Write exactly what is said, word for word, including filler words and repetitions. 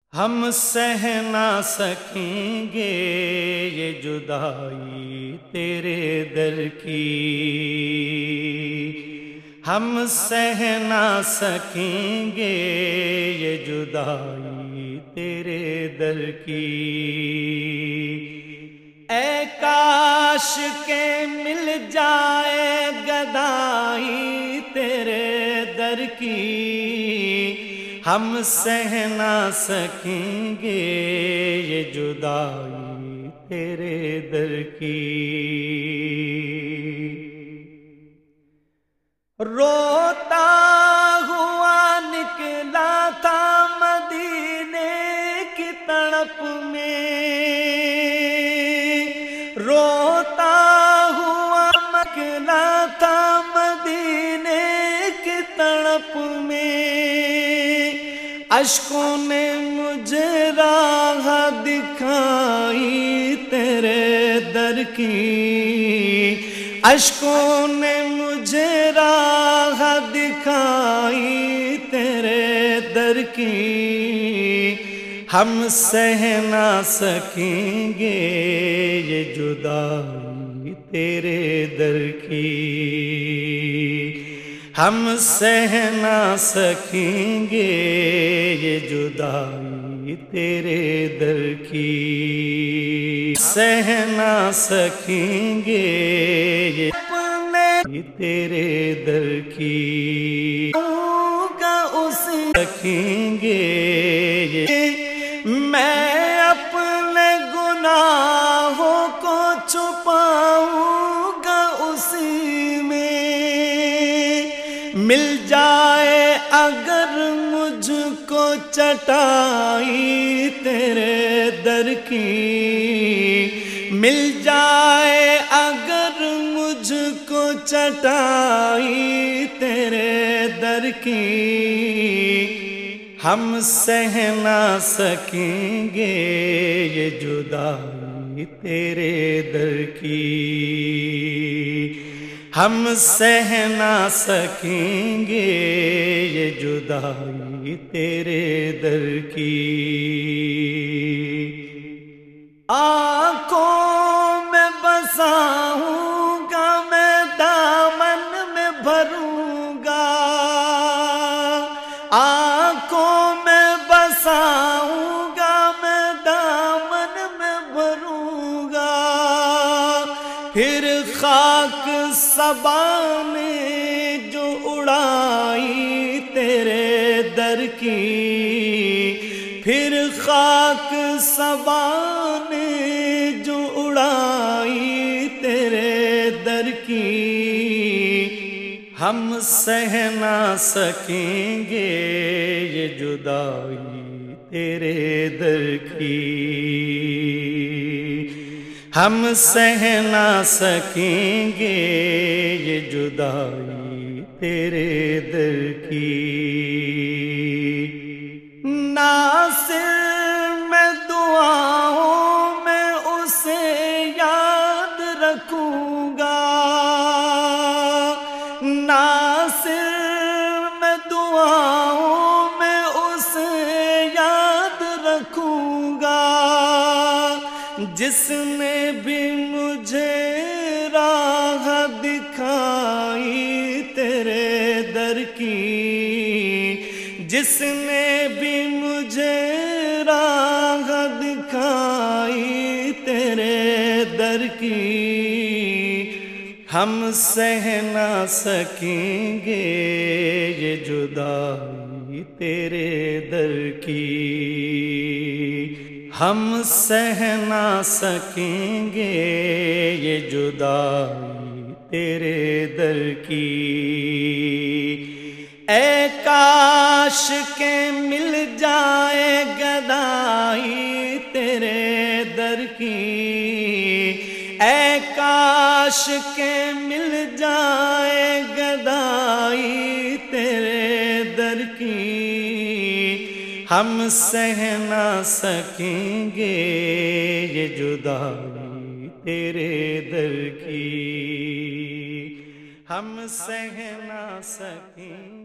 ہم سہ نہ سکیں گے یہ جدائی تیرے در کی، ہم سہ نہ سکیں گے یہ جدائی تیرے در کی۔ اے کاش کے مل جائے گدائی تیرے در کی، ہم سہ نہ سکیں گے یہ جدائی تیرے در کی۔ روتا ہوا نکلا تھا مدینے کی تڑپ میں، روتا ہوا نکلا تھا مدینے کی تڑپ میں، اشکوں نے مجھے راہ دکھائی تیرے در کی، اشکوں نے مجھے راہ دکھائی تیرے در کی، ہم سہ نہ سکیں گے یہ جدائی تیرے در کی، ہم سہ نہ سکیں گے یہ جدائی تیرے در کی، سہ نہ سکیں گے یہ اپنے تیرے در کی، گا اسے سکیں گے یہ، میں اپنے گناہوں کو چھپاؤں گا اسی میں، مل جائے اگر مجھ کو چٹائی تیرے در کی، مل جائے اگر مجھ کو چٹائی تیرے در کی، ہم سہ نہ سکیں گے یہ جدائی تیرے در کی، ہم سہ نہ سکیں گے یہ جدائی تیرے در کی۔ آنکھوں میں بساؤں گا میں دامن میں بھروں گا، آنکھوں میں بساؤں گا میں دامن میں بھروں گا، پھر خاک صبا نے جو اڑائی تیرے در کی، پھر خاک صبا نے جو اڑائی تیرے در کی، ہم سہ نہ سکیں گے یہ جدائی تیرے در کی، ہم سہ نہ سکیں گے یہ جدائی تیرے در کی۔ ناصر میں دعاؤں میں اسے یاد رکھوں گا، ناصر میں دعاؤں میں اسے یاد رکھوں گا، جس نے بھی مجھے راہ دکھائی تیرے در کی، جس نے بھی مجھے راہ دکھائی تیرے در کی، ہم سہ نہ سکیں گے یہ جدائی تیرے در کی، ہم سہ نہ سکیں گے یہ جدائی تیرے در کی۔ اے کاش کے مل جائے گدائی تیرے در کی، اے کاش کے مل جائے گدائی تیرے در کی، ہم سہ نہ سکیں گے یہ جدائی تیرے در کی، ہم سہ نہ سکیں